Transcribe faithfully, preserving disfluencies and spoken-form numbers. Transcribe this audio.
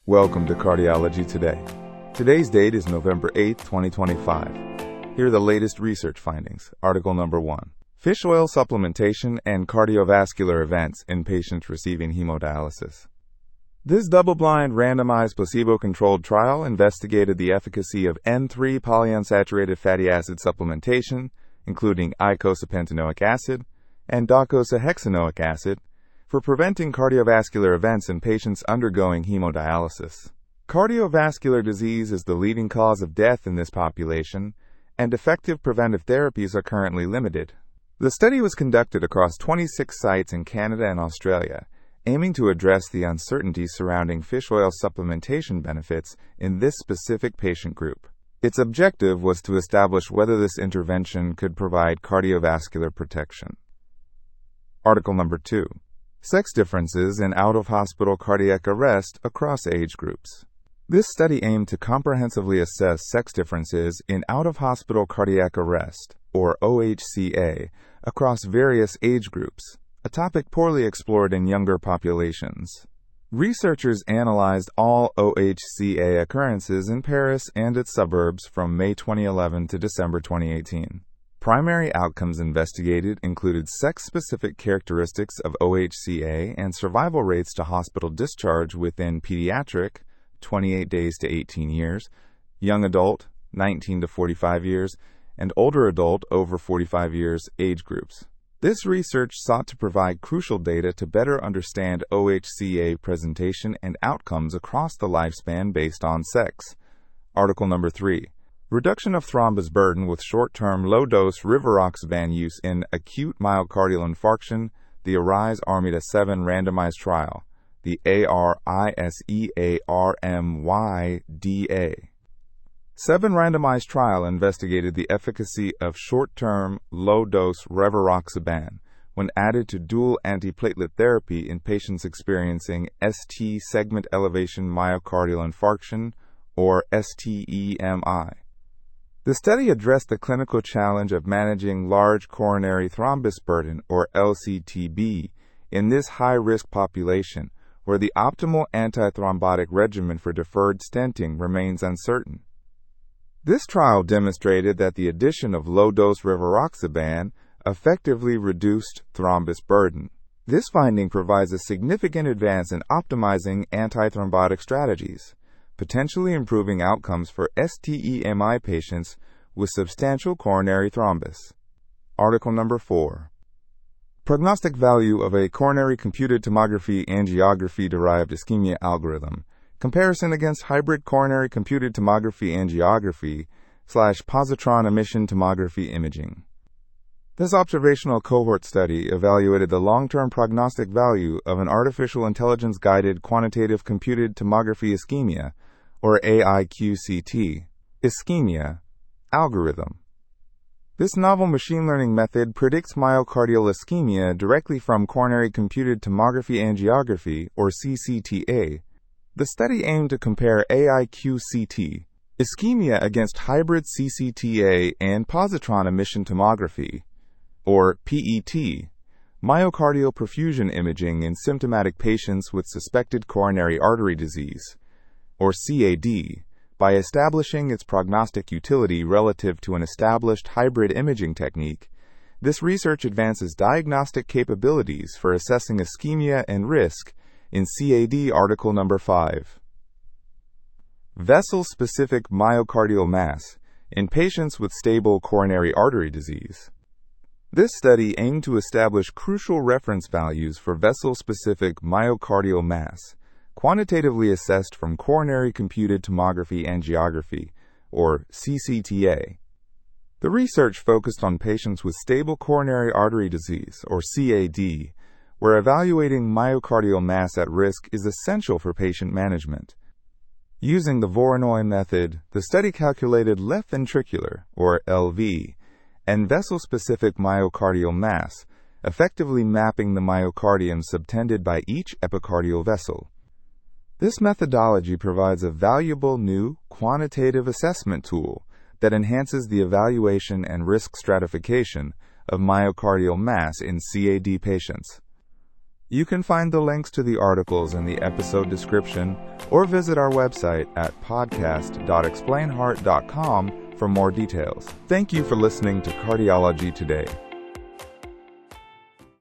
Welcome to Cardiology Today. Today's date is November eighth, twenty twenty-five. Here are the latest research findings. Article number one. Fish oil supplementation and cardiovascular events in patients receiving hemodialysis. This double-blind, randomized, placebo-controlled trial investigated the efficacy of N three polyunsaturated fatty acid supplementation, including eicosapentaenoic acid and docosahexaenoic acid, for preventing cardiovascular events in patients undergoing hemodialysis. Cardiovascular disease is the leading cause of death in this population, and effective preventive therapies are currently limited. The study was conducted across twenty-six sites in Canada and Australia, aiming to address the uncertainty surrounding fish oil supplementation benefits in this specific patient group. Its objective was to establish whether this intervention could provide cardiovascular protection. Article number two. Sex differences in out-of-hospital cardiac arrest across age groups. This study aimed to comprehensively assess sex differences in out-of-hospital cardiac arrest, or O H C A, across various age groups, a topic poorly explored in younger populations. Researchers analyzed all O H C A occurrences in Paris and its suburbs from May twenty eleven to December twenty eighteen. Primary outcomes investigated included sex-specific characteristics of O H C A and survival rates to hospital discharge within pediatric, twenty-eight days to eighteen years, young adult, nineteen to forty-five years, and older adult over forty-five years age groups. This research sought to provide crucial data to better understand O H C A presentation and outcomes across the lifespan based on sex. Article number three. Reduction of thrombus burden with short-term low-dose rivaroxaban use in acute myocardial infarction, the ARISE-ARMIDA seven randomized trial, the A R I S E A R M Y D A. seven randomized trial investigated the efficacy of short-term, low-dose rivaroxaban when added to dual antiplatelet therapy in patients experiencing S T segment elevation myocardial infarction, or S T E M I. The study addressed the clinical challenge of managing large coronary thrombus burden, or L C T B, in this high-risk population, where the optimal antithrombotic regimen for deferred stenting remains uncertain. This trial demonstrated that the addition of low-dose rivaroxaban effectively reduced thrombus burden. This finding provides a significant advance in optimizing antithrombotic strategies, potentially improving outcomes for S T E M I patients with substantial coronary thrombus. Article number four. Prognostic value of a coronary computed tomography angiography-derived ischemia algorithm. Comparison against hybrid coronary computed tomography angiography slash positron emission tomography imaging. This observational cohort study evaluated the long-term prognostic value of an artificial intelligence-guided quantitative computed tomography ischemia, or A I Q C T, ischemia, algorithm. This novel machine learning method predicts myocardial ischemia directly from coronary computed tomography angiography, or C C T A. The study aimed to compare A I Q C T, ischemia against hybrid C C T A and positron emission tomography, or P E T, myocardial perfusion imaging in symptomatic patients with suspected coronary artery disease, or C A D, by establishing its prognostic utility relative to an established hybrid imaging technique. This research advances diagnostic capabilities for assessing ischemia and risk in C A D. Article number five. Vessel-specific myocardial mass in patients with stable coronary artery disease. This study aimed to establish crucial reference values for vessel-specific myocardial mass, quantitatively assessed from coronary computed tomography angiography, or C C T A. The research focused on patients with stable coronary artery disease, or C A D, where evaluating myocardial mass at risk is essential for patient management. Using the Voronoi method, the study calculated left ventricular, or L V, and vessel-specific myocardial mass, effectively mapping the myocardium subtended by each epicardial vessel. This methodology provides a valuable new quantitative assessment tool that enhances the evaluation and risk stratification of myocardial mass in C A D patients. You can find the links to the articles in the episode description or visit our website at podcast dot explain heart dot com for more details. Thank you for listening to Cardiology Today.